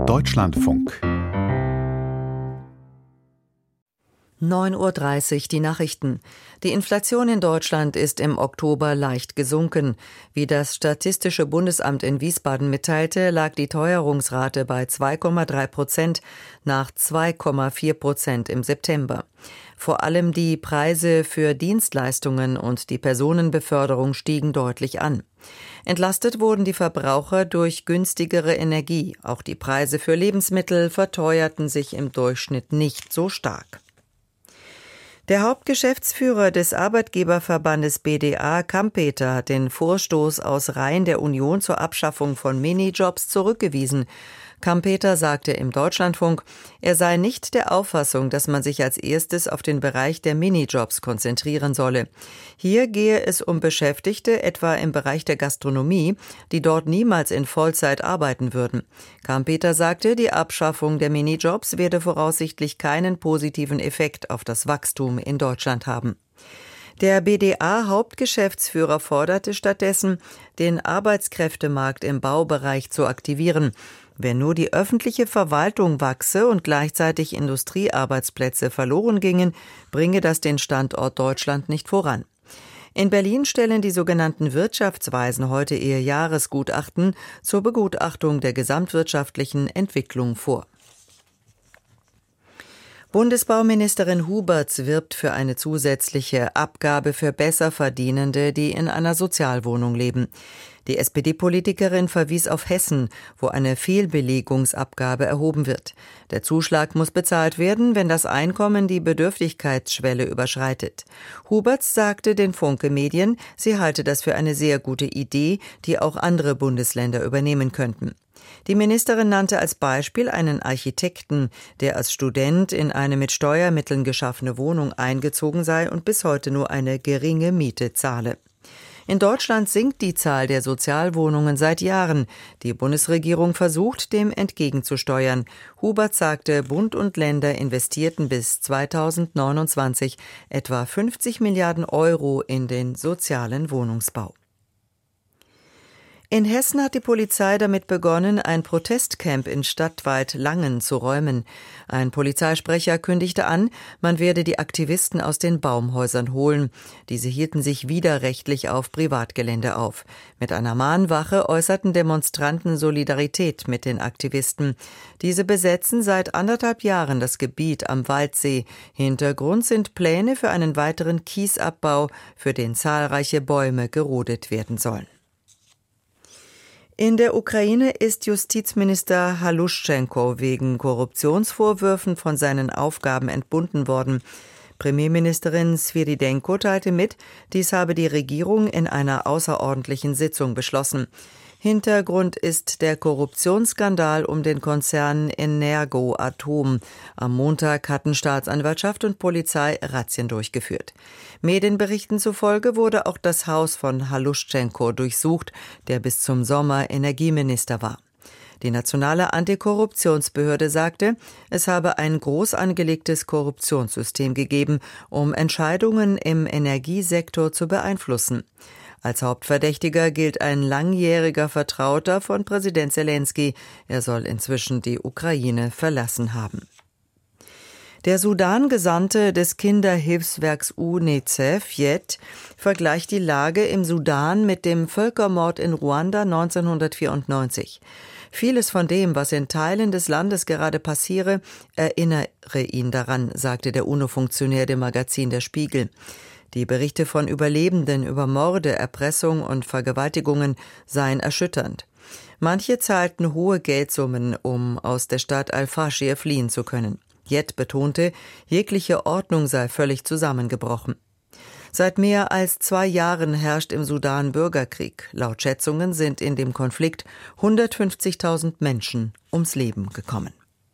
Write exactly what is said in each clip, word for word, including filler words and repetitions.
Deutschlandfunk. neun Uhr dreißig, die Nachrichten. Die Inflation in Deutschland ist im Oktober leicht gesunken. Wie das Statistische Bundesamt in Wiesbaden mitteilte, lag die Teuerungsrate bei zwei Komma drei Prozent nach zwei Komma vier Prozent im September. Vor allem die Preise für Dienstleistungen und die Personenbeförderung stiegen deutlich an. Entlastet wurden die Verbraucher durch günstigere Energie. Auch die Preise für Lebensmittel verteuerten sich im Durchschnitt nicht so stark. Der Hauptgeschäftsführer des Arbeitgeberverbandes B D A, Kampeter, hat den Vorstoß aus Reihen der Union zur Abschaffung von Minijobs zurückgewiesen. Kampeter sagte im Deutschlandfunk, er sei nicht der Auffassung, dass man sich als erstes auf den Bereich der Minijobs konzentrieren solle. Hier gehe es um Beschäftigte, etwa im Bereich der Gastronomie, die dort niemals in Vollzeit arbeiten würden. Kampeter sagte, die Abschaffung der Minijobs werde voraussichtlich keinen positiven Effekt auf das Wachstum in Deutschland haben. Der B D A-Hauptgeschäftsführer forderte stattdessen, den Arbeitskräftemarkt im Baubereich zu aktivieren. Wenn nur die öffentliche Verwaltung wachse und gleichzeitig Industriearbeitsplätze verloren gingen, bringe das den Standort Deutschland nicht voran. In Berlin stellen die sogenannten Wirtschaftsweisen heute ihr Jahresgutachten zur Begutachtung der gesamtwirtschaftlichen Entwicklung vor. Bundesbauministerin Huberts wirbt für eine zusätzliche Abgabe für Besserverdienende, die in einer Sozialwohnung leben. Die S P D-Politikerin verwies auf Hessen, wo eine Fehlbelegungsabgabe erhoben wird. Der Zuschlag muss bezahlt werden, wenn das Einkommen die Bedürftigkeitsschwelle überschreitet. Huberts sagte den Funke Medien, sie halte das für eine sehr gute Idee, die auch andere Bundesländer übernehmen könnten. Die Ministerin nannte als Beispiel einen Architekten, der als Student in eine mit Steuermitteln geschaffene Wohnung eingezogen sei und bis heute nur eine geringe Miete zahle. In Deutschland sinkt die Zahl der Sozialwohnungen seit Jahren. Die Bundesregierung versucht, dem entgegenzusteuern. Hubert sagte, Bund und Länder investierten bis zweitausendneunundzwanzig etwa fünfzig Milliarden Euro in den sozialen Wohnungsbau. In Hessen hat die Polizei damit begonnen, ein Protestcamp in Stadtwald Langen zu räumen. Ein Polizeisprecher kündigte an, man werde die Aktivisten aus den Baumhäusern holen. Diese hielten sich widerrechtlich auf Privatgelände auf. Mit einer Mahnwache äußerten Demonstranten Solidarität mit den Aktivisten. Diese besetzen seit anderthalb Jahren das Gebiet am Waldsee. Hintergrund sind Pläne für einen weiteren Kiesabbau, für den zahlreiche Bäume gerodet werden sollen. In der Ukraine ist Justizminister Haluschenko wegen Korruptionsvorwürfen von seinen Aufgaben entbunden worden. Premierministerin Svyridenko teilte mit, dies habe die Regierung in einer außerordentlichen Sitzung beschlossen. Hintergrund ist der Korruptionsskandal um den Konzern Energoatom. Am Montag hatten Staatsanwaltschaft und Polizei Razzien durchgeführt. Medienberichten zufolge wurde auch das Haus von Haluschenko durchsucht, der bis zum Sommer Energieminister war. Die nationale Antikorruptionsbehörde sagte, es habe ein groß angelegtes Korruptionssystem gegeben, um Entscheidungen im Energiesektor zu beeinflussen. Als Hauptverdächtiger gilt ein langjähriger Vertrauter von Präsident Selenskyj. Er soll inzwischen die Ukraine verlassen haben. Der Sudan-Gesandte des Kinderhilfswerks UNICEF, J E T, vergleicht die Lage im Sudan mit dem Völkermord in Ruanda neunzehnhundertvierundneunzig. Vieles von dem, was in Teilen des Landes gerade passiere, erinnere ihn daran, sagte der UNO-Funktionär dem Magazin Der Spiegel. Die Berichte von Überlebenden über Morde, Erpressung und Vergewaltigungen seien erschütternd. Manche zahlten hohe Geldsummen, um aus der Stadt Al-Faschir fliehen zu können. J E T betonte, jegliche Ordnung sei völlig zusammengebrochen. Seit mehr als zwei Jahren herrscht im Sudan Bürgerkrieg. Laut Schätzungen sind in dem Konflikt hundertfünfzigtausend Menschen ums Leben gekommen.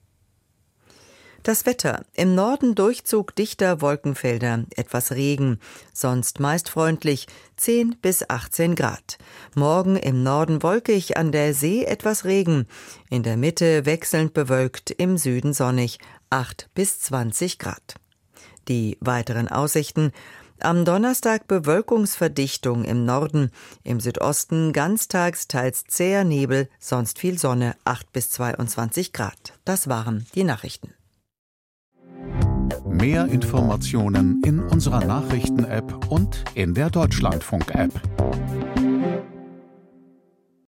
Das Wetter. Im Norden Durchzug dichter Wolkenfelder, etwas Regen, sonst meist freundlich, zehn bis achtzehn Grad. Morgen im Norden wolkig, an der See etwas Regen, in der Mitte wechselnd bewölkt, im Süden sonnig, acht bis zwanzig Grad. Die weiteren Aussichten. Am Donnerstag Bewölkungsverdichtung im Norden, im Südosten ganztags teils zäher Nebel, sonst viel Sonne, acht bis zweiundzwanzig Grad. Das waren die Nachrichten. Mehr Informationen in unserer Nachrichten-App und in der Deutschlandfunk-App.